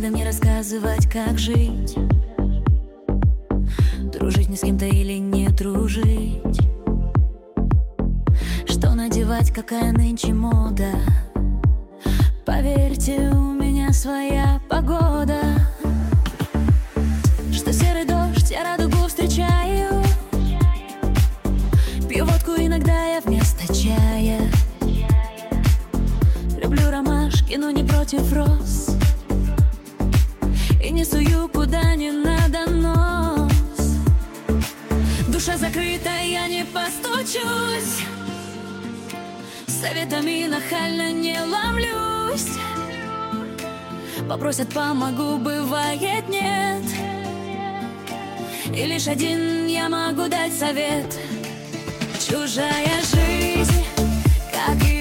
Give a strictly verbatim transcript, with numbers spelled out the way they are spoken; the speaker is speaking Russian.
Никогда не рассказывать, как жить, дружить не с кем-то или не дружить, что надевать, какая нынче мода. Поверьте, у меня своя погода, что серый дождь, я радугу встречаю, пью водку иногда я вместо чая. Люблю ромашки, но не против роз, и не сую куда не надо нос. Душа закрыта, я не постучусь, советами нахально не ломлюсь. Попросят, помогу, бывает нет, и лишь один я могу дать совет. Чужая жизнь, как и